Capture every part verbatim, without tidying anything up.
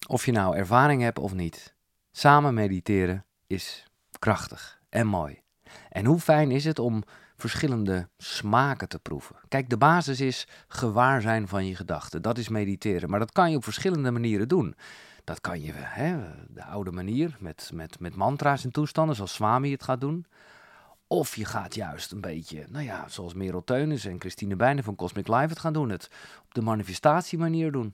of je nou ervaring hebt of niet. Samen mediteren is krachtig en mooi. En hoe fijn is het om verschillende smaken te proeven. Kijk, de basis is gewaar zijn van je gedachten. Dat is mediteren. Maar dat kan je op verschillende manieren doen. Dat kan je, hè, de oude manier, met, met, met mantra's en toestanden, zoals Swami het gaat doen. Of je gaat juist een beetje, nou ja, zoals Merel Teunis en Christine Bijnen van Cosmic Life het gaan doen. Het op de manifestatiemanier doen.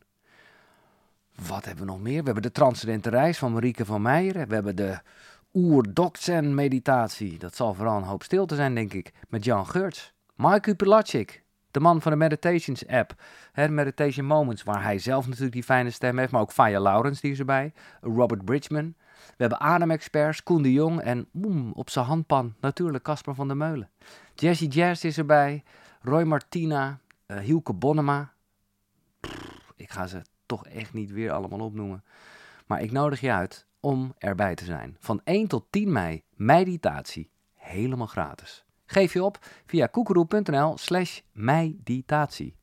Wat hebben we nog meer? We hebben de Transcendente Reis van Marieke van Meijeren. We hebben de Oer-Dokzen meditatie. Dat zal vooral een hoop stilte zijn, denk ik. Met Jan Geurts. Mike Pilatschik, de man van de Meditations app. Hè, Meditation Moments, waar hij zelf natuurlijk die fijne stem heeft. Maar ook Faya Laurens, die is erbij. Robert Bridgman. We hebben ademexperts, Koen de Jong. En boem, op zijn handpan natuurlijk Casper van der Meulen. Jessie Jazz is erbij. Roy Martina. Uh, Hielke Bonnema. Pff, ik ga ze toch echt niet weer allemaal opnoemen. Maar ik nodig je uit om erbij te zijn. Van één tot tien mei, meditatie. Helemaal gratis. Geef je op via koekeroe.nl slash meditatie.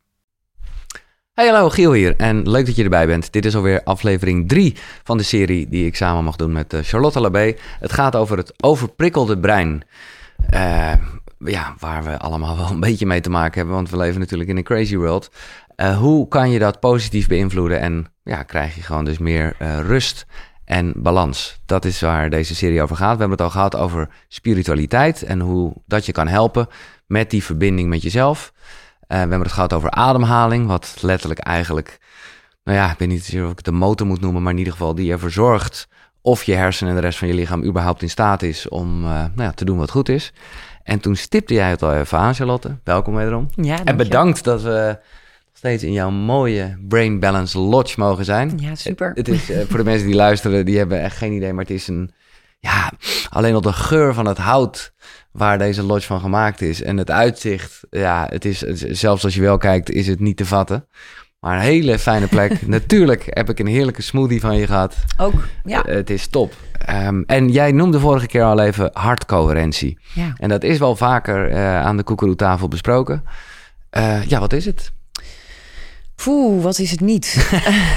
Hey, hallo, Giel hier en leuk dat je erbij bent. Dit is alweer aflevering drie van de serie die ik samen mag doen met Charlotte Labé. Het gaat over het overprikkelde brein. Uh, ja, waar we allemaal wel een beetje mee te maken hebben, want we leven natuurlijk in een crazy world. Uh, hoe kan je dat positief beïnvloeden en ja, krijg je gewoon dus meer uh, rust en balans. Dat is waar deze serie over gaat. We hebben het al gehad over spiritualiteit en hoe dat je kan helpen met die verbinding met jezelf. Uh, we hebben het gehad over ademhaling, wat letterlijk eigenlijk, nou ja, ik weet niet of ik het de motor moet noemen, maar in ieder geval die ervoor zorgt of je hersenen en de rest van je lichaam überhaupt in staat is om uh, nou ja, te doen wat goed is. En toen stipte jij het al even aan, Charlotte. Welkom wederom. Ja, en bedankt dat we steeds in jouw mooie Brain Balance Lodge mogen zijn. Ja, super. Het, het is, uh, voor de mensen die luisteren, die hebben echt geen idee, maar het is een, ja, alleen al de geur van het hout waar deze lodge van gemaakt is en het uitzicht, ja, het is, het, zelfs als je wel kijkt, is het niet te vatten. Maar een hele fijne plek. Natuurlijk heb ik een heerlijke smoothie van je gehad. Ook, ja. Uh, het is top. Um, en jij noemde vorige keer al even hartcoherentie. Ja. En dat is wel vaker uh, aan de koekeroetafel besproken. Uh, ja, wat is het? Poeh, wat is het niet?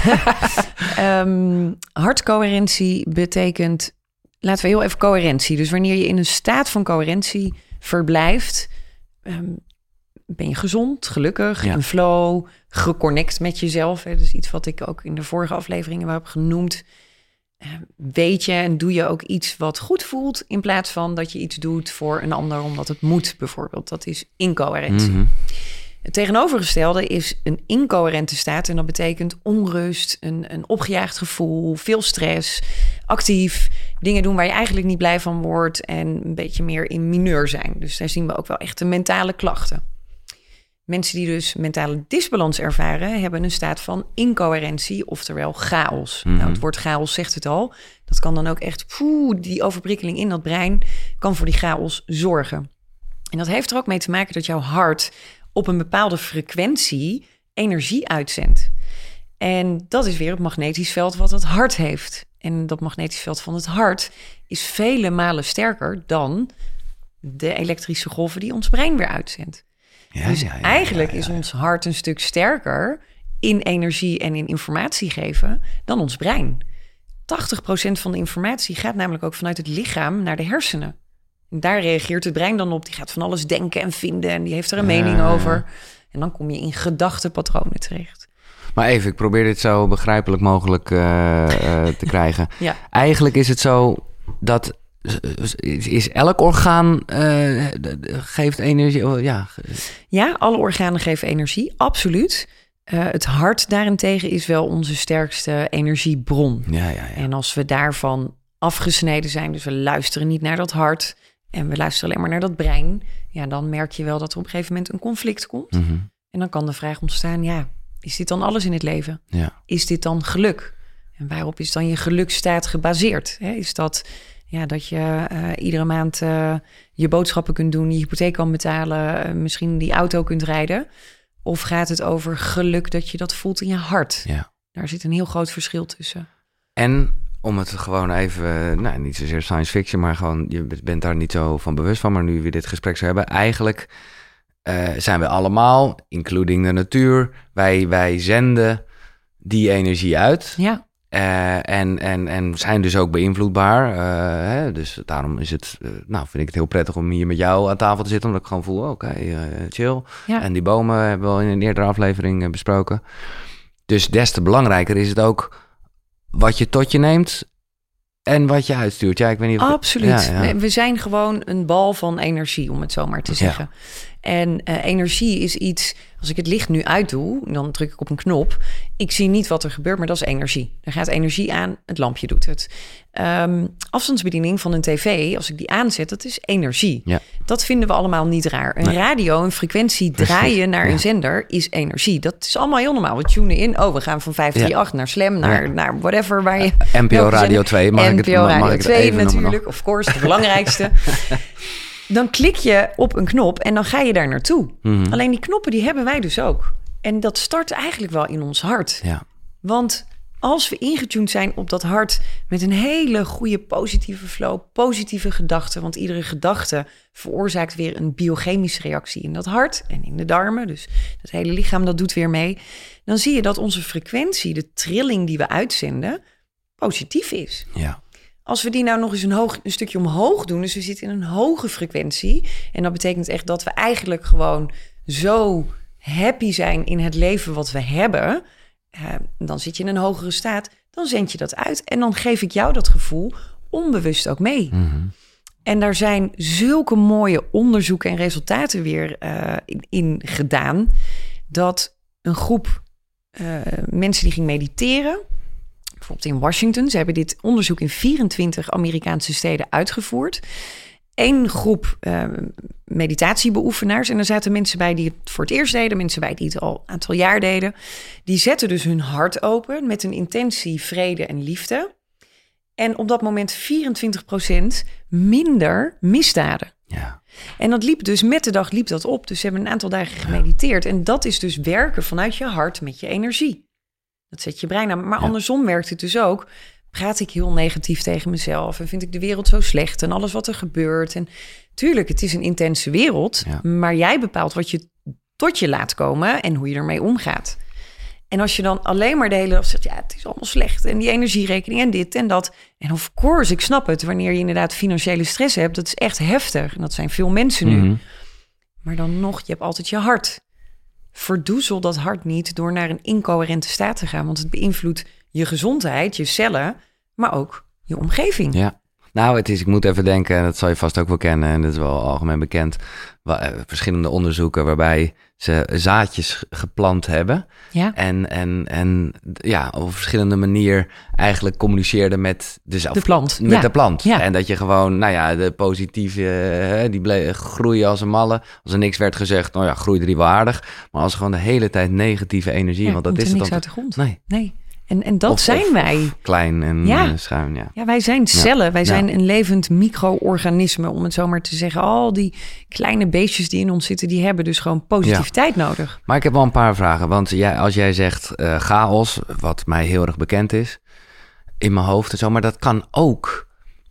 um, hartcoherentie betekent, laten we heel even coherentie. Dus wanneer je in een staat van coherentie verblijft, um, ben je gezond, gelukkig, ja. in flow, geconnect met jezelf. Hè? Dus iets wat ik ook in de vorige afleveringen wel heb genoemd. Uh, weet je en doe je ook iets wat goed voelt, in plaats van dat je iets doet voor een ander omdat het moet, bijvoorbeeld. Dat is incoherentie. Mm-hmm. Het tegenovergestelde is een incoherente staat en dat betekent onrust, een, een opgejaagd gevoel, veel stress, actief, dingen doen waar je eigenlijk niet blij van wordt en een beetje meer in mineur zijn. Dus daar zien we ook wel echt de mentale klachten. Mensen die dus mentale disbalans ervaren, hebben een staat van incoherentie, oftewel chaos. Mm-hmm. Nou, het woord chaos zegt het al. Dat kan dan ook echt, poeh, die overprikkeling in dat brein kan voor die chaos zorgen. En dat heeft er ook mee te maken dat jouw hart op een bepaalde frequentie energie uitzendt. En dat is weer het magnetisch veld wat het hart heeft. En dat magnetisch veld van het hart is vele malen sterker dan de elektrische golven die ons brein weer uitzendt. Ja, dus ja, ja, eigenlijk ja, ja, ja. is ons hart een stuk sterker in energie en in informatie geven dan ons brein. tachtig procent van de informatie gaat namelijk ook vanuit het lichaam naar de hersenen. En daar reageert het brein dan op. Die gaat van alles denken en vinden en die heeft er een ja, mening over. En dan kom je in gedachtenpatronen terecht. Maar even, ik probeer dit zo begrijpelijk mogelijk uh, uh, te krijgen. Ja. Eigenlijk is het zo dat is elk orgaan uh, geeft energie? Oh, ja. ja, alle organen geven energie, absoluut. Uh, het hart daarentegen is wel onze sterkste energiebron. Ja, ja, ja. En als we daarvan afgesneden zijn, dus we luisteren niet naar dat hart en we luisteren alleen maar naar dat brein, ja, dan merk je wel dat er op een gegeven moment een conflict komt. Mm-hmm. En dan kan de vraag ontstaan, ja, is dit dan alles in het leven? Ja. Is dit dan geluk? En waarop is dan je gelukstaat gebaseerd? Hè? Is dat ja, dat je uh, iedere maand uh, je boodschappen kunt doen, je hypotheek kan betalen, uh, misschien die auto kunt rijden? Of gaat het over geluk dat je dat voelt in je hart? Ja. Daar zit een heel groot verschil tussen. En om het gewoon even, nou niet zozeer science fiction, maar gewoon, je bent daar niet zo van bewust van, maar nu we dit gesprek zo hebben, eigenlijk uh, zijn we allemaal, including de natuur, wij, wij zenden die energie uit. Ja. Uh, en, en, en zijn dus ook beïnvloedbaar. Uh, hè, dus daarom is het, uh, nou, vind ik het heel prettig om hier met jou aan tafel te zitten. Omdat ik gewoon voel, oké, okay, uh, chill. Ja. En die bomen hebben we al in een eerdere aflevering uh, besproken. Dus des te belangrijker is het ook wat je tot je neemt en wat je uitstuurt. Ja, ik weet niet of Absoluut. Ja, ja. We zijn gewoon een bal van energie, om het zo maar te zeggen. Ja. En uh, energie is iets, als ik het licht nu uitdoe, dan druk ik op een knop. Ik zie niet wat er gebeurt, maar dat is energie. Er gaat energie aan, het lampje doet het. Um, afstandsbediening van een tv, als ik die aanzet, dat is energie. Ja. Dat vinden we allemaal niet raar. Een nee. radio, een frequentie draaien naar ja. een zender is energie. Dat is allemaal heel normaal. We tunen in. Oh, we gaan van vijf drie acht ja. naar Slam, naar, ja. naar whatever. Waar je, uh, N P O Radio twee. Mag N P O ik het, Radio mag ik twee het even natuurlijk, of course, de belangrijkste. Dan klik je op een knop en dan ga je daar naartoe. Mm-hmm. Alleen die knoppen, die hebben wij dus ook. En dat start eigenlijk wel in ons hart. Ja. Want als we ingetuned zijn op dat hart met een hele goede positieve flow, positieve gedachten, want iedere gedachte veroorzaakt weer een biochemische reactie in dat hart en in de darmen. Dus het hele lichaam, dat doet weer mee. Dan zie je dat onze frequentie, de trilling die we uitzenden, positief is. Ja. Als we die nou nog eens een, hoog, een stukje omhoog doen, dus we zitten in een hoge frequentie, en dat betekent echt dat we eigenlijk gewoon zo happy zijn in het leven wat we hebben, uh, dan zit je in een hogere staat, dan zend je dat uit en dan geef ik jou dat gevoel onbewust ook mee. Mm-hmm. En daar zijn zulke mooie onderzoeken en resultaten weer uh, in, in gedaan, dat een groep uh, mensen die ging mediteren, bijvoorbeeld in Washington, ze hebben dit onderzoek in vierentwintig Amerikaanse steden uitgevoerd. Eén groep uh, meditatiebeoefenaars, en er zaten mensen bij die het voor het eerst deden, mensen bij die het al een aantal jaar deden. Die zetten dus hun hart open met een intentie vrede en liefde. En op dat moment vierentwintig procent minder misdaden. Ja. En dat liep dus, met de dag liep dat op. Dus ze hebben een aantal dagen gemediteerd. En dat is dus werken vanuit je hart met je energie. Dat zet je brein aan. Maar ja. andersom werkt het dus ook. Praat ik heel negatief tegen mezelf en vind ik de wereld zo slecht en alles wat er gebeurt. En tuurlijk, het is een intense wereld, ja. maar jij bepaalt wat je tot je laat komen en hoe je ermee omgaat. En als je dan alleen maar de hele dag zegt, ja, het is allemaal slecht en die energierekening en dit en dat. En of course, ik snap het, wanneer je inderdaad financiële stress hebt, dat is echt heftig. En dat zijn veel mensen nu. Mm-hmm. Maar dan nog, je hebt altijd je hart. Verdoezel dat hart niet door naar een incoherente staat te gaan, want het beïnvloedt je gezondheid, je cellen, maar ook je omgeving. Ja, nou, het is, ik moet even denken, en dat zal je vast ook wel kennen, en dat is wel algemeen bekend, waar, verschillende onderzoeken waarbij ze zaadjes geplant hebben. Ja. En, en, en ja, op een verschillende manier eigenlijk communiceerden met de, de plant. Met ja. de plant. Ja. En dat je gewoon, nou ja, de positieve, die bleef groeien als een malle. Als er niks werd gezegd, nou ja, groeide die wel aardig. Maar als gewoon de hele tijd negatieve energie, ja, want dat is het niks dan uit de grond. Nee. Nee. En, en dat of, zijn of, wij. Of klein en ja. schuin, ja. Ja, wij zijn cellen. Ja. Wij zijn ja. een levend micro-organisme, om het zo maar te zeggen. Al die kleine beestjes die in ons zitten, die hebben dus gewoon positiviteit ja. nodig. Maar ik heb wel een paar vragen. Want jij, als jij zegt uh, chaos, wat mij heel erg bekend is, in mijn hoofd en zo, maar dat kan ook.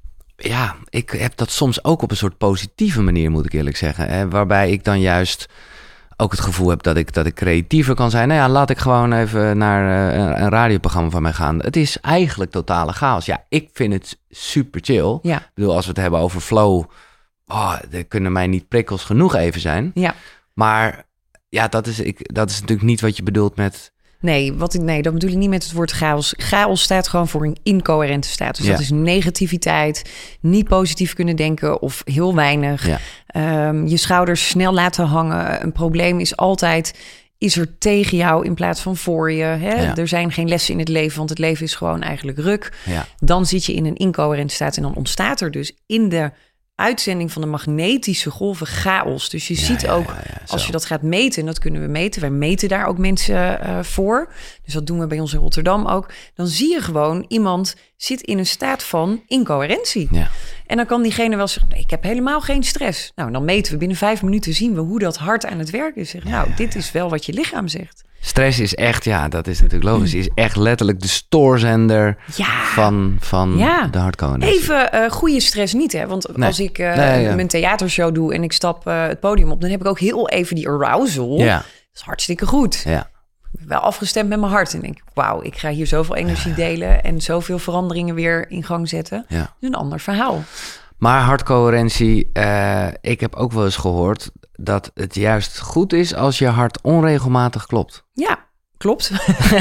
Ja, ik heb dat soms ook op een soort positieve manier, moet ik eerlijk zeggen. Hè, waarbij ik dan juist ook het gevoel heb dat ik, dat ik creatiever kan zijn. Nou ja, laat ik gewoon even naar uh, een radioprogramma van mij gaan. Het is eigenlijk totale chaos. Ja, ik vind het super chill. Ja. Ik bedoel, als we het hebben over flow, oh, er kunnen mij niet prikkels genoeg even zijn. Ja. Maar ja, dat is, ik, dat is natuurlijk niet wat je bedoelt met. Nee, wat ik, nee, dat bedoel ik niet met het woord chaos. Chaos staat gewoon voor een incoherente staat. Dus ja. dat is negativiteit, niet positief kunnen denken of heel weinig. Ja. Um, je schouders snel laten hangen. Een probleem is altijd, is er tegen jou in plaats van voor je. Hè? Ja. Er zijn geen lessen in het leven, want het leven is gewoon eigenlijk ruk. Ja. Dan zit je in een incoherente staat en dan ontstaat er dus in de uitzending van de magnetische golven chaos. Dus je ja, ziet ja, ook, ja, ja, als je dat gaat meten, en dat kunnen we meten, wij meten daar ook mensen uh, voor. Dus dat doen we bij ons in Rotterdam ook. Dan zie je gewoon, iemand zit in een staat van incoherentie. Ja. En dan kan diegene wel zeggen, nee, ik heb helemaal geen stress. Nou, dan meten we binnen vijf minuten, zien we hoe dat hart aan het werk is. Zeggen, ja, nou, ja, dit ja. is wel wat je lichaam zegt. Stress is echt, ja, dat is natuurlijk logisch, is echt letterlijk de stoorzender ja. van, van ja. de hartcoherentie. Even uh, goede stress niet, hè? Want nee. als ik uh, nee, ja. mijn theatershow doe en ik stap uh, het podium op, dan heb ik ook heel even die arousal. Ja. Dat is hartstikke goed. Ja. wel afgestemd met mijn hart. En denk ik, wauw, ik ga hier zoveel energie ja, ja. delen... en zoveel veranderingen weer in gang zetten. Ja. Dat is een ander verhaal. Maar hartcoherentie, uh, ik heb ook wel eens gehoord... dat het juist goed is als je hart onregelmatig klopt. Ja, klopt.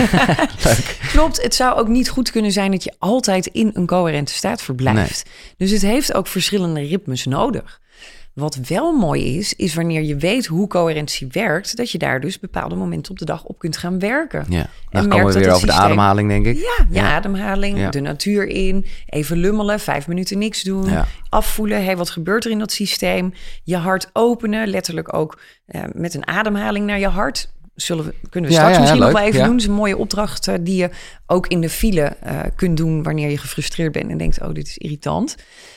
Klopt, het zou ook niet goed kunnen zijn... dat je altijd in een coherente staat verblijft. Nee. Dus het heeft ook verschillende ritmes nodig. Wat wel mooi is, is wanneer je weet hoe coherentie werkt... dat je daar dus bepaalde momenten op de dag op kunt gaan werken. Ja, dan komen we weer over systeem... de ademhaling, denk ik. Ja, je ja. ademhaling, ja. de natuur in, even lummelen, vijf minuten niks doen... Ja. afvoelen, hey, wat gebeurt er in dat systeem? Je hart openen, letterlijk ook uh, met een ademhaling naar je hart... Zullen we, kunnen we straks ja, ja, misschien leuk, nog wel even ja. doen. Dat is een mooie opdracht uh, die je ook in de file uh, kunt doen... wanneer je gefrustreerd bent en denkt, oh, dit is irritant...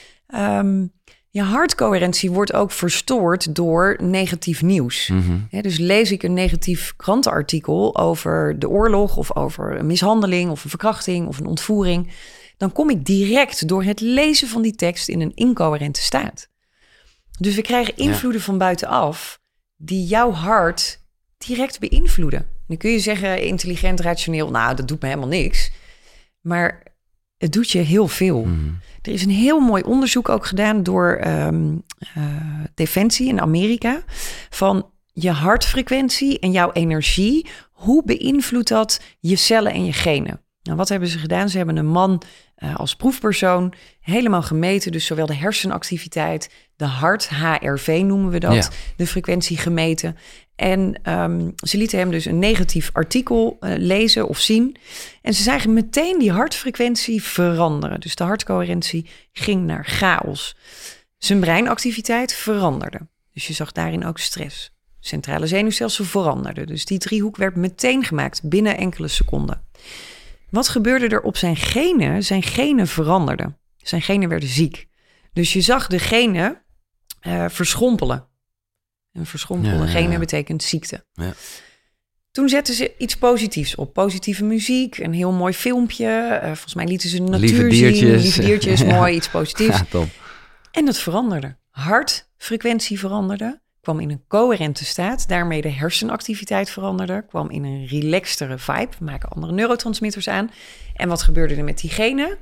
Um, Je hartcoherentie wordt ook verstoord door negatief nieuws. Mm-hmm. He, dus lees ik een negatief krantenartikel over de oorlog... of over een mishandeling of een verkrachting of een ontvoering... dan kom ik direct door het lezen van die tekst in een incoherente staat. Dus we krijgen invloeden ja. van buitenaf... die jouw hart direct beïnvloeden. Dan kun je zeggen, intelligent, rationeel... nou, dat doet me helemaal niks. Maar het doet je heel veel... Mm-hmm. Er is een heel mooi onderzoek ook gedaan door um, uh, Defensie in Amerika... van je hartfrequentie en jouw energie. Hoe beïnvloedt dat je cellen en je genen? Nou, wat hebben ze gedaan? Ze hebben een man uh, als proefpersoon helemaal gemeten. Dus zowel de hersenactiviteit, de hart, H R V noemen we dat, ja. de frequentie gemeten... En um, ze lieten hem dus een negatief artikel uh, lezen of zien. En ze zagen meteen die hartfrequentie veranderen. Dus de hartcoherentie ging naar chaos. Zijn breinactiviteit veranderde. Dus je zag daarin ook stress. Centrale zenuwstelsel veranderde. Dus die driehoek werd meteen gemaakt binnen enkele seconden. Wat gebeurde er op zijn genen? Zijn genen veranderden. Zijn genen werden ziek. Dus je zag de genen uh, verschrompelen. Een verschrompelde ja, genen ja, ja. betekent ziekte. Ja. Toen zetten ze iets positiefs op. Positieve muziek, een heel mooi filmpje. Uh, volgens mij lieten ze de natuur lieve diertjes. zien. Lieve diertjes, ja. mooi, iets positiefs. Ja, top. En dat veranderde. Hartfrequentie veranderde. Kwam in een coherente staat. Daarmee de hersenactiviteit veranderde. Kwam in een relaxtere vibe. We maken andere neurotransmitters aan. En wat gebeurde er met die genen?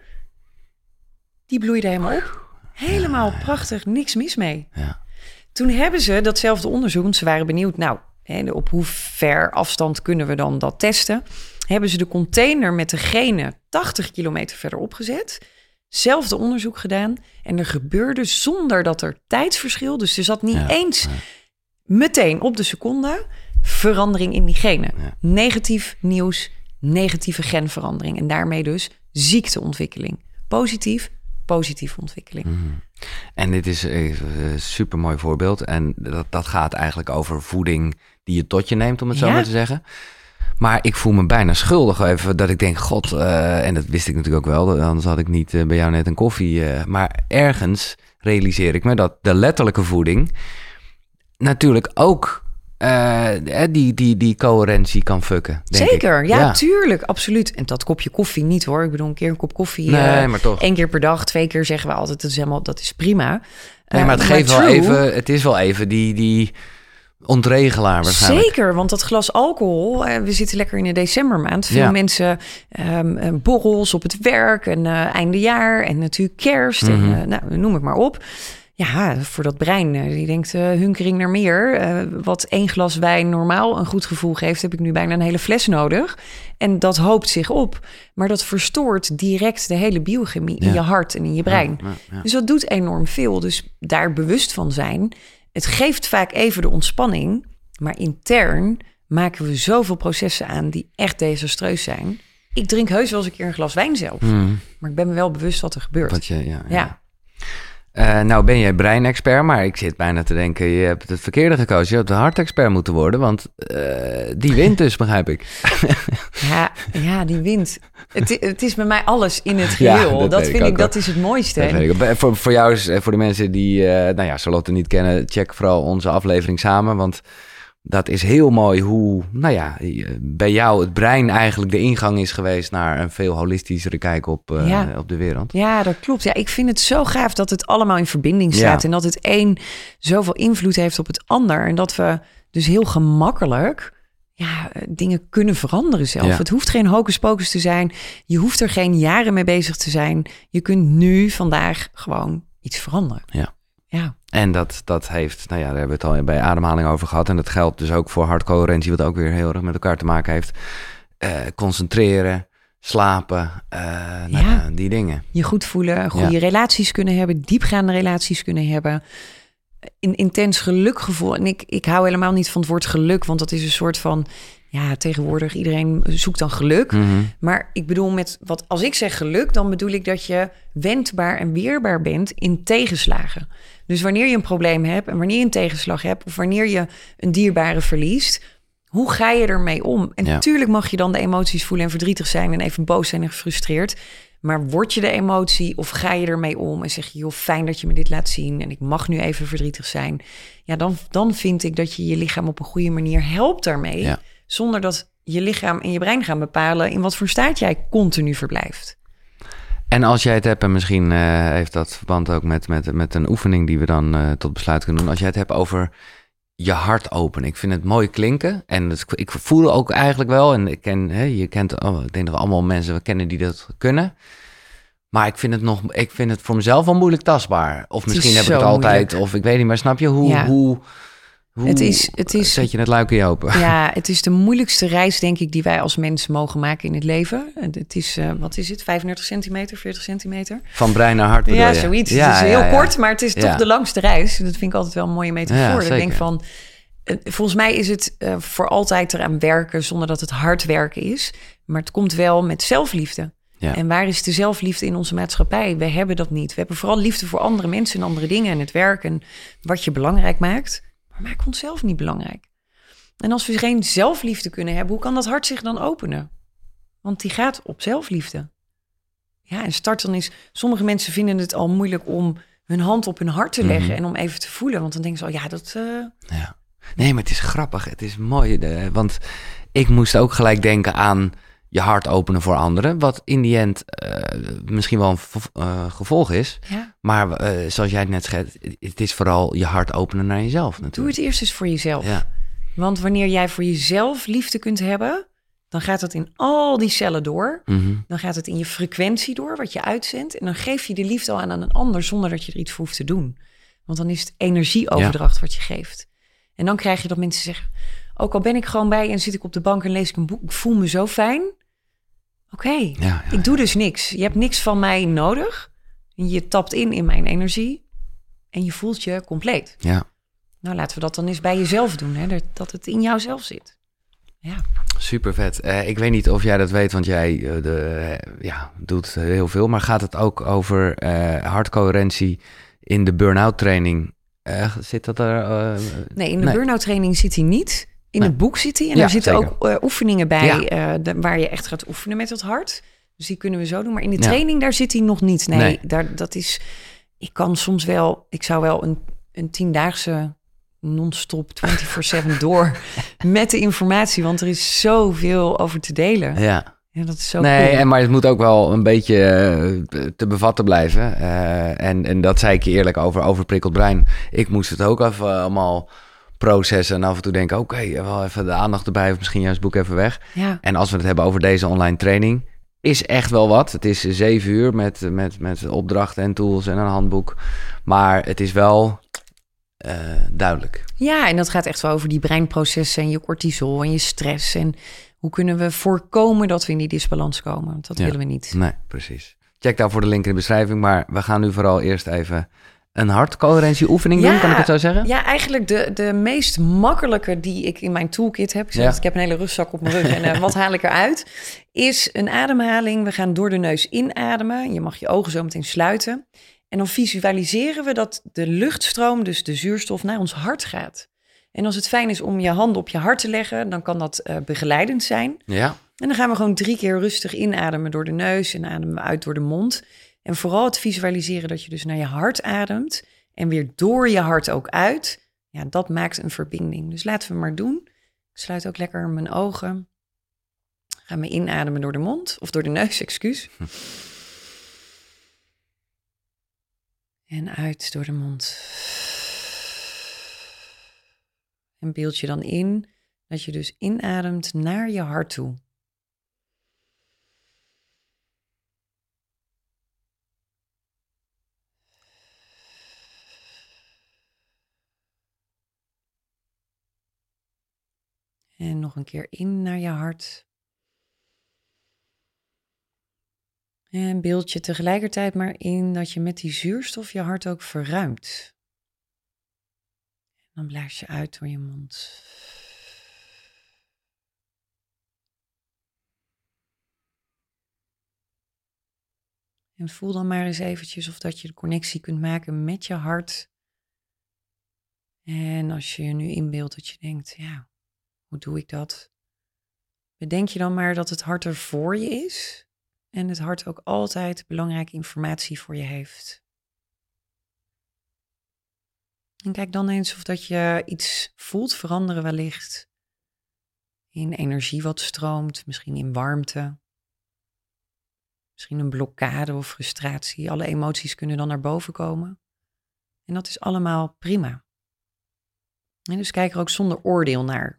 Die bloeiden helemaal op. Helemaal ja, ja. prachtig, niks mis mee. Ja. Toen hebben ze datzelfde onderzoek, want ze waren benieuwd... nou, op hoe ver afstand kunnen we dan dat testen... hebben ze de container met de genen tachtig kilometer verderop gezet... zelfde onderzoek gedaan... en er gebeurde zonder dat er tijdsverschil... dus er zat niet ja, eens ja. meteen op de seconde... verandering in die genen. Ja. Negatief nieuws, negatieve genverandering... en daarmee dus ziekteontwikkeling. Positief, positieve ontwikkeling. Mm-hmm. En dit is een super mooi voorbeeld. En dat, dat gaat eigenlijk over voeding die je tot je neemt, om het zo ja. maar te zeggen. Maar ik voel me bijna schuldig even dat ik denk, god, uh, en dat wist ik natuurlijk ook wel, anders had ik niet uh, bij jou net een koffie. Uh, maar ergens realiseer ik me dat de letterlijke voeding natuurlijk ook uh, die, die, die coherentie kan fucken. Denk Zeker, ik. Ja, ja, tuurlijk, absoluut. En dat kopje koffie niet hoor. Ik bedoel, een keer een kop koffie. Nee, uh, maar toch. Één keer per dag, twee keer zeggen we altijd, dat is helemaal, dat is prima. Nee, maar het uh, geeft maar wel true, even, het is wel even die, die ontregelaar waarschijnlijk. Zeker, want dat glas alcohol, uh, we zitten lekker in de decembermaand. Veel ja. mensen um, borrels op het werk en uh, eindejaar en natuurlijk kerst mm-hmm. en uh, nou, noem het maar op. Ja, voor dat brein, die denkt uh, hunkering naar meer. Uh, wat één glas wijn normaal een goed gevoel geeft, heb ik nu bijna een hele fles nodig. En dat hoopt zich op. Maar dat verstoort direct de hele biochemie ja. in je hart en in je brein. Ja, ja, ja. Dus dat doet enorm veel. Dus daar bewust van zijn. Het geeft vaak even de ontspanning. Maar intern maken we zoveel processen aan die echt desastreus zijn. Ik drink heus wel eens een keer een glas wijn zelf. Mm. Maar ik ben me wel bewust wat er gebeurt. Dat je, ja, ja. ja. Uh, nou ben je breinexpert, maar ik zit bijna te denken... je hebt het verkeerde gekozen. Je hebt de hartexpert moeten worden, want uh, die wint dus, begrijp ik. ja, ja, die wint. Het, het is bij mij alles in het geheel. Ja, dat dat vind ik, ik dat is het mooiste. Dat weet ik. Voor, voor jou, is, voor de mensen die uh, nou ja, Charlotte niet kennen... check vooral onze aflevering samen, want... dat is heel mooi hoe, nou ja, bij jou het brein eigenlijk de ingang is geweest naar een veel holistischere kijk op, uh, ja. op de wereld. Ja, dat klopt. Ja, ik vind het zo gaaf dat het allemaal in verbinding staat. Ja. En dat het een zoveel invloed heeft op het ander. En dat we dus heel gemakkelijk ja, dingen kunnen veranderen zelf. Ja. Het hoeft geen hocus pocus te zijn. Je hoeft er geen jaren mee bezig te zijn. Je kunt nu, vandaag, gewoon iets veranderen. Ja. Ja. En dat, dat heeft, nou ja, daar hebben we het al bij ademhaling over gehad. En dat geldt dus ook voor hartcoherentie, wat ook weer heel erg met elkaar te maken heeft. Uh, concentreren, slapen, uh, nou, ja. die dingen. Je goed voelen, goede ja. relaties kunnen hebben, diepgaande relaties kunnen hebben. Een intens gelukgevoel. En ik, ik hou helemaal niet van het woord geluk, want dat is een soort van, ja, tegenwoordig iedereen zoekt dan geluk. Mm-hmm. Maar ik bedoel met, wat als ik zeg geluk, dan bedoel ik dat je wendbaar en weerbaar bent in tegenslagen. Dus wanneer je een probleem hebt en wanneer je een tegenslag hebt, of wanneer je een dierbare verliest, hoe ga je ermee om? En ja. natuurlijk mag je dan de emoties voelen en verdrietig zijn en even boos zijn en gefrustreerd. Maar word je de emotie of ga je ermee om en zeg je, joh, fijn dat je me dit laat zien en ik mag nu even verdrietig zijn. Ja, dan, dan vind ik dat je je lichaam op een goede manier helpt daarmee. Ja. Zonder dat je lichaam en je brein gaan bepalen in wat voor staat jij continu verblijft. En als jij het hebt, en misschien uh, heeft dat verband ook met, met, met een oefening die we dan uh, tot besluit kunnen doen. Als jij het hebt over je hart openen. Ik vind het mooi klinken. En het, ik voel ook eigenlijk wel, en ik ken, hè, je kent, oh, ik denk dat we allemaal mensen we kennen die dat kunnen. Maar ik vind het nog, ik vind het voor mezelf wel moeilijk tastbaar. Of misschien heb ik het altijd, moeilijk. Of ik weet niet, maar snap je hoe... Ja. hoe Hoe het is, het is, zet je het luikje open? Ja, het is de moeilijkste reis, denk ik, die wij als mens mogen maken in het leven. Het is, uh, wat is het, vijfendertig centimeter, veertig centimeter? Van brein naar hart bedoel ja, je? Zoiets. Ja, het is heel ja, ja. kort, maar het is toch ja. de langste reis. Dat vind ik altijd wel een mooie metafoor. Ja, dat ik denk van, uh, volgens mij is het uh, voor altijd eraan werken zonder dat het hard werken is. Maar het komt wel met zelfliefde. Ja. En waar is de zelfliefde in onze maatschappij? We hebben dat niet. We hebben vooral liefde voor andere mensen en andere dingen en het werk en wat je belangrijk maakt. Maar maak onszelf niet belangrijk. En als we geen zelfliefde kunnen hebben, hoe kan dat hart zich dan openen? Want die gaat op zelfliefde. Ja, en start dan is... Sommige mensen vinden het al moeilijk om hun hand op hun hart te leggen... Mm-hmm. en om even te voelen. Want dan denken ze, oh ja, dat... Uh... Ja. Nee, maar het is grappig. Het is mooi. De, want ik moest ook gelijk denken aan je hart openen voor anderen. Wat in die end uh, misschien wel een uh, gevolg is. Ja. Maar uh, zoals jij het net schetst, het is vooral je hart openen naar jezelf natuurlijk. Doe het eerst eens voor jezelf. Ja. Want wanneer jij voor jezelf liefde kunt hebben, dan gaat het in al die cellen door. Mm-hmm. Dan gaat het in je frequentie door, wat je uitzendt. En dan geef je de liefde al aan aan een ander zonder dat je er iets voor hoeft te doen. Want dan is het energieoverdracht ja. wat je geeft. En dan krijg je dat mensen zeggen, ook al ben ik gewoon bij en zit ik op de bank en lees ik een boek, ik voel me zo fijn. Oké, okay, ja, ja, ik doe dus niks. Je hebt niks van mij nodig. Je tapt in in mijn energie en je voelt je compleet. Ja. Nou, laten we dat dan eens bij jezelf doen, hè? Dat het in jouzelf zit. Ja. Super vet. Uh, ik weet niet of jij dat weet, want jij uh, de, uh, ja, doet heel veel. Maar gaat het ook over uh, hartcoherentie in de burn-out training? Uh, zit dat er? Uh, nee, in de nee. burn-out training zit hij niet. In nee. het boek zit hij. En ja, er zitten zeker. ook uh, oefeningen bij ja. uh, de, waar je echt gaat oefenen met het hart. Dus die kunnen we zo doen. Maar in de training, ja. daar zit hij nog niet. Nee, nee. Daar, dat is... Ik kan soms wel... Ik zou wel een, een tiendaagse... non-stop, vierentwintig zeven door met de informatie, want er is zoveel over te delen. Ja, ja dat is zo nee, cool. en maar het moet ook wel een beetje uh, te bevatten blijven. Uh, en, en dat zei ik je eerlijk over overprikkeld brein. Ik moest het ook even uh, allemaal processen en af en toe denken, oké, okay, wel even de aandacht erbij of misschien juist het boek even weg. Ja. En als we het hebben over deze online training, is echt wel wat. Het is zeven uur met, met, met opdrachten en tools en een handboek. Maar het is wel... Uh, duidelijk. Ja, en dat gaat echt wel over die breinprocessen en je cortisol en je stress. En hoe kunnen we voorkomen dat we in die disbalans komen? Want dat ja. willen we niet. Nee, precies. Check daarvoor de link in de beschrijving. Maar we gaan nu vooral eerst even een hartcoherentieoefening ja, doen. Kan ik het zo zeggen? Ja, eigenlijk de, de meest makkelijke die ik in mijn toolkit heb. Ik, zeg, ja. ik heb een hele rugzak op mijn rug en uh, wat haal ik eruit? Is een ademhaling. We gaan door de neus inademen. Je mag je ogen zo meteen sluiten. En dan visualiseren we dat de luchtstroom, dus de zuurstof, naar ons hart gaat. En als het fijn is om je hand op je hart te leggen, dan kan dat uh, begeleidend zijn. Ja. En dan gaan we gewoon drie keer rustig inademen door de neus en ademen we uit door de mond. En vooral het visualiseren dat je dus naar je hart ademt en weer door je hart ook uit. Ja, dat maakt een verbinding. Dus laten we maar doen. Ik sluit ook lekker mijn ogen. Gaan we inademen door de mond, of door de neus, excuus. Hm. En uit door de mond. En beeld je dan in dat je dus inademt naar je hart toe. En nog een keer in naar je hart. En beeld je tegelijkertijd maar in dat je met die zuurstof je hart ook verruimt. En dan blaas je uit door je mond. En voel dan maar eens eventjes of dat je de connectie kunt maken met je hart. En als je je nu inbeeldt dat je denkt, ja, hoe doe ik dat? Bedenk je dan maar dat het hart er voor je is. En het hart ook altijd belangrijke informatie voor je heeft. En kijk dan eens of dat je iets voelt veranderen wellicht. In energie wat stroomt, misschien in warmte. Misschien een blokkade of frustratie. Alle emoties kunnen dan naar boven komen. En dat is allemaal prima. En dus kijk er ook zonder oordeel naar.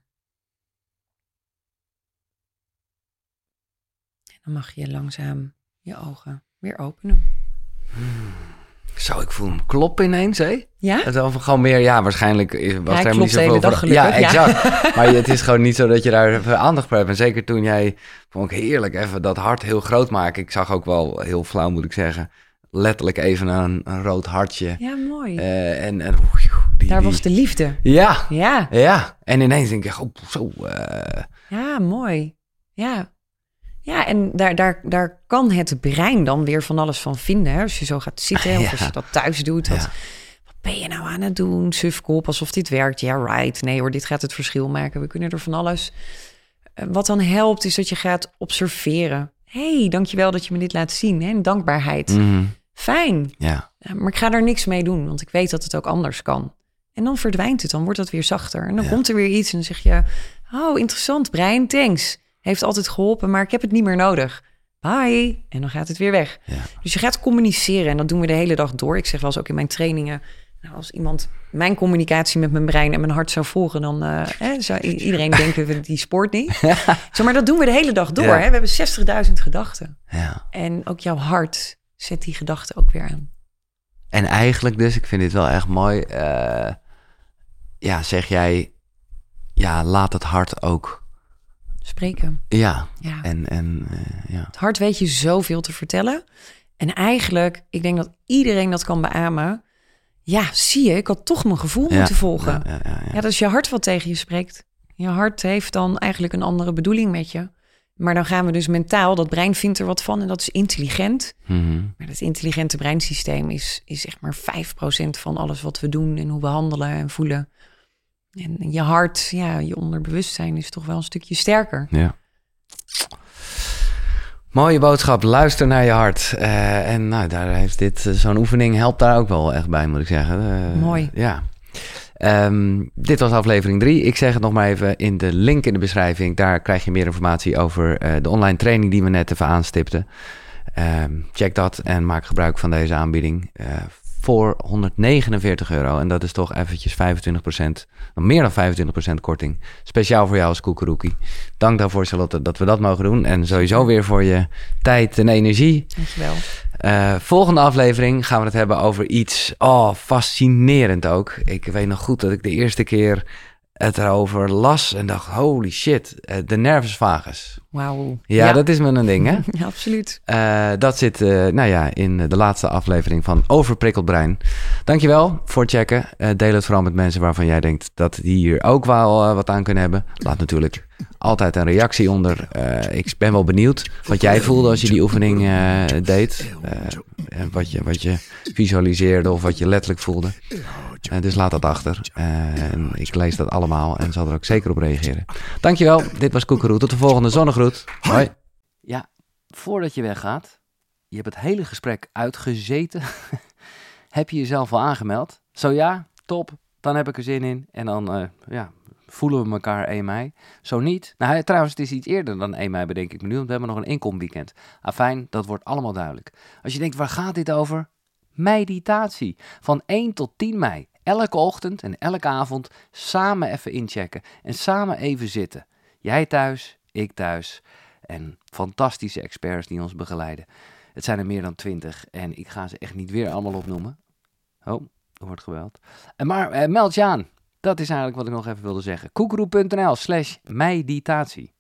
En dan mag je langzaam je ogen weer openen. Hmm. Zo, ik voel hem kloppen ineens, hè? Ja? Het is gewoon meer, ja, waarschijnlijk was ja, er helemaal niet de zoveel hele dag gelukkig. Ja, exact. Ja. Maar het is gewoon niet zo dat je daar even aandacht voor hebt. En zeker toen jij, vond ik heerlijk, even dat hart heel groot maken. Ik zag ook wel, heel flauw moet ik zeggen, letterlijk even een, een rood hartje. Ja, mooi. Uh, en, en die, daar die, was de liefde. Ja. Ja. Ja. En ineens denk ik, oh, zo. Uh... Ja, mooi. Ja. Ja, en daar, daar, daar kan het brein dan weer van alles van vinden. Hè? Als je zo gaat zitten ja. of als je dat thuis doet. Dat, ja. Wat ben je nou aan het doen? Sufkop, alsof dit werkt. Ja, right. Nee hoor, dit gaat het verschil maken. We kunnen er van alles. Wat dan helpt is dat je gaat observeren. Hé, hey, dankjewel dat je me dit laat zien. Hè? En dankbaarheid. Mm-hmm. Fijn. Ja. Maar ik ga daar niks mee doen, want ik weet dat het ook anders kan. En dan verdwijnt het, dan wordt het weer zachter. En dan ja. komt er weer iets en dan zeg je... Oh, interessant, brein, thanks. Heeft altijd geholpen, maar ik heb het niet meer nodig. Bye. En dan gaat het weer weg. Ja. Dus je gaat communiceren en dat doen we de hele dag door. Ik zeg wel eens ook in mijn trainingen... Nou, als iemand mijn communicatie met mijn brein en mijn hart zou volgen... dan uh, hè, zou iedereen denken, die sport niet. Ja. Zo, maar dat doen we de hele dag door. Ja. Hè? We hebben zestigduizend gedachten. Ja. En ook jouw hart zet die gedachten ook weer aan. En eigenlijk dus, ik vind dit wel echt mooi... Uh, ja, zeg jij... Ja, laat het hart ook... Spreken. Ja, ja. En, en, uh, ja. Het hart weet je zoveel te vertellen. En eigenlijk, ik denk dat iedereen dat kan beamen. Ja, zie je, ik had toch mijn gevoel ja. moeten volgen. Ja, ja, ja, ja. ja, dat is je hart wat tegen je spreekt. Je hart heeft dan eigenlijk een andere bedoeling met je. Maar dan gaan we dus mentaal, dat brein vindt er wat van en dat is intelligent. Mm-hmm. Maar dat intelligente breinsysteem is, is zeg maar vijf procent van alles wat we doen en hoe we handelen en voelen. En je hart, ja, je onderbewustzijn is toch wel een stukje sterker. Ja. Mooie boodschap, luister naar je hart. Uh, en nou, daar heeft dit, uh, zo'n oefening helpt daar ook wel echt bij, moet ik zeggen. Uh, Mooi. Ja. Um, dit was aflevering drie. Ik zeg het nog maar even in de link in de beschrijving. Daar krijg je meer informatie over uh, de online training die we net even aanstipten. Um, check dat en maak gebruik van deze aanbieding. Uh, voor honderdnegenenveertig euro. En dat is toch eventjes vijfentwintig procent, meer dan vijfentwintig procent korting. Speciaal voor jou als Koekeroekie. Dank daarvoor, Charlotte, dat we dat mogen doen. En sowieso weer voor je tijd en energie. Dankjewel. Uh, volgende aflevering gaan we het hebben over iets, oh, fascinerend ook. Ik weet nog goed dat ik de eerste keer het erover las en dacht, holy shit, uh, de nervus vagus. Wauw. Ja, ja, dat is me een ding, hè? Ja, absoluut. Uh, dat zit, uh, nou ja, in de laatste aflevering van Overprikkeld Brein. Dankjewel voor het checken. Uh, deel het vooral met mensen waarvan jij denkt dat die hier ook wel uh, wat aan kunnen hebben. Laat natuurlijk altijd een reactie onder. Uh, ik ben wel benieuwd wat jij voelde als je die oefening uh, deed. Uh, wat, je, wat je visualiseerde of wat je letterlijk voelde. Uh, dus laat dat achter. Uh, en ik lees dat allemaal en zal er ook zeker op reageren. Dankjewel. Dit was Koekeroe. Tot de volgende zonnegroet. Hoi. Ja, voordat je weggaat, je hebt het hele gesprek uitgezeten. Heb je jezelf al aangemeld? Zo ja, top. Dan heb ik er zin in. En dan uh, ja, voelen we elkaar één mei. Zo niet. Nou, trouwens, het is iets eerder dan één mei, bedenk ik me nu. Want we hebben nog een inkomweekend. Afijn, dat wordt allemaal duidelijk. Als je denkt, waar gaat dit over? Meditatie. Van één tot tien mei. Elke ochtend en elke avond samen even inchecken en samen even zitten. Jij thuis, ik thuis en fantastische experts die ons begeleiden. Het zijn er meer dan twintig en ik ga ze echt niet weer allemaal opnoemen. Oh, er wordt gebeld. Maar eh, meld je aan. Dat is eigenlijk wat ik nog even wilde zeggen. koekeroe punt n l slash meditatie.